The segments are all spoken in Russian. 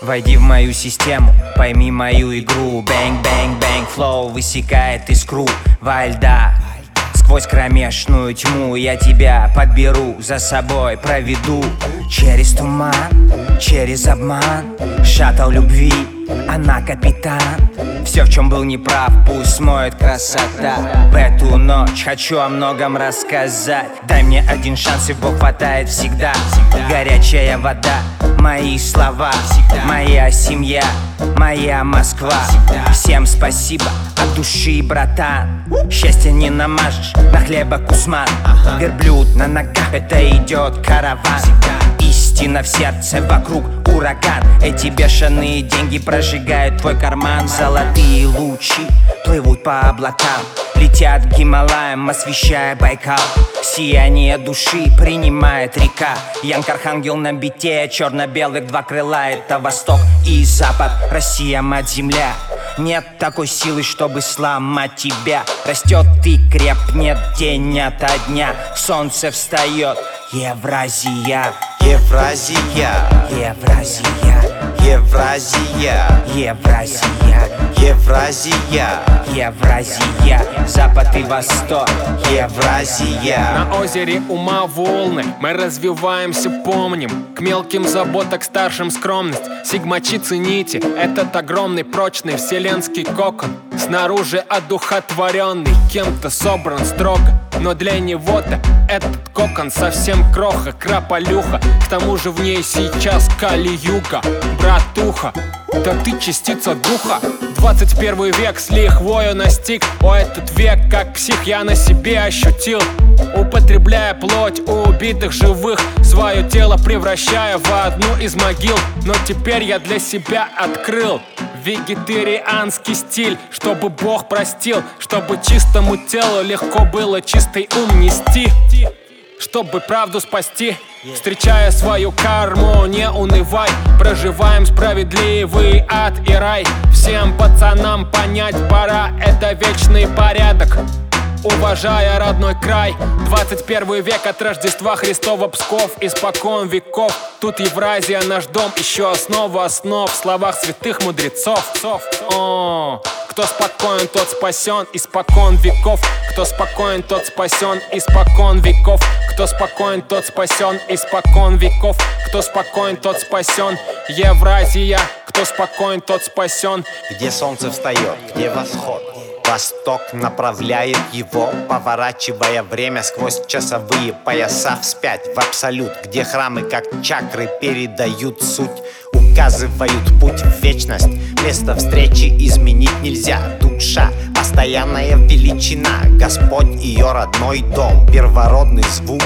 Войди в мою систему, пойми мою игру. Бэнг, бэнг, бэнг, флоу высекает искру во льда. Сквозь кромешную тьму я тебя подберу, за собой проведу. Через туман, через обман, шаттл любви, она капитан. Все, в чем был неправ, пусть смоет красота. В эту ночь хочу о многом рассказать. Дай мне один шанс, его хватает всегда. Горячая вода, мои слова, моя семья, моя Москва. Всем спасибо от души, братан. Счастье не намажешь на хлебок, Усман. Верблюд на ногах, это идет караван. Истина в сердце, вокруг ураган. Эти бешеные деньги прожигают твой карман. Золотые лучи плывут по облакам, летят к Гималаям, освещая Байкал. Сияние души принимает река. Янг Архангел на бите, черно-белых два крыла. Это восток и запад, Россия, мать земля. Нет такой силы, чтобы сломать тебя. Растет и крепнет день ото дня. Солнце встает, Евразия. Евразия, Евразия, Евразия, Евразия, Евразия, Евразия, запад и восток, Евразия. На озере ума волны, мы развиваемся, помним. К мелким заботам, к старшим скромность. Сигма-чи цените этот огромный прочный вселенский кокон. Снаружи одухотворенный, кем-то собран строго, но для него-то этот кокон совсем кроха, краполюха. К тому же в ней сейчас Кали-юга. Братуха, да ты частица духа. 21 век с лихвою настиг. О, этот век, как псих, я на себе ощутил. Употребляя плоть у убитых живых, свое тело превращая в одну из могил. Но теперь я для себя открыл вегетарианский стиль, чтобы Бог простил, чтобы чистому телу легко было чистый ум нести, чтобы правду спасти. Встречая свою карму, не унывай. Проживаем справедливый ад и рай. Всем пацанам понять пора, это вечный порядок, уважая родной край. 21 век от Рождества Христова, Псков, испокон веков. Тут Евразия наш дом, еще основа основ в словах святых мудрецов. Кто спокоен, тот спасен испокон веков. Кто спокоен, тот спасен испокон веков. Кто спокоен, тот спасен испокон веков. Кто спокоен, тот спасен. Евразия. Кто спокоен, тот спасен. Где солнце встает, где восход, восток направляет его, поворачивая время сквозь часовые пояса вспять в абсолют, где храмы как чакры передают суть, указывают путь в вечность. Место встречи изменить нельзя. Душа — постоянная величина. Господь — ее родной дом. Первородный звук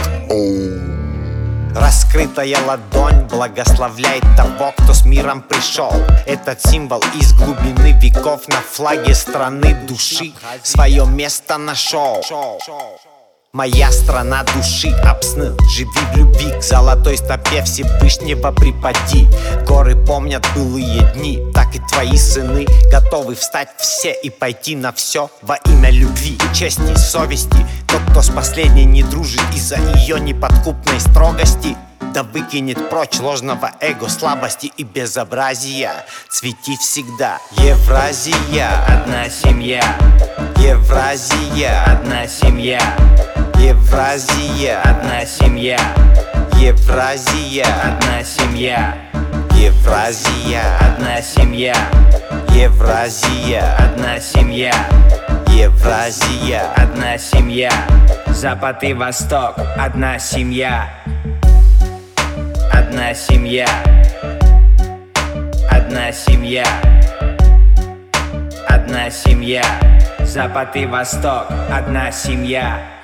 раскрытая ладонь благословляет того, кто с миром пришел. Этот символ из глубины веков на флаге страны души свое место нашел. Моя страна души, Апсны, живи в любви к золотой стопе Всевышнего припади. Горы помнят былые дни, так и твои сыны готовы встать все и пойти на все во имя любви, чести, совести. Тот, кто с последней не дружит из-за ее неподкупной строгости, да выкинет прочь ложного эго, слабости и безобразия. Цвети всегда. Евразия, одна семья, Евразия, одна семья, Евразия, одна семья, Евразия, одна семья, Евразия, одна семья, Евразия, одна семья, Евразия, одна семья, запад и восток, одна семья, одна семья, одна семья, одна семья, запад и восток, одна семья.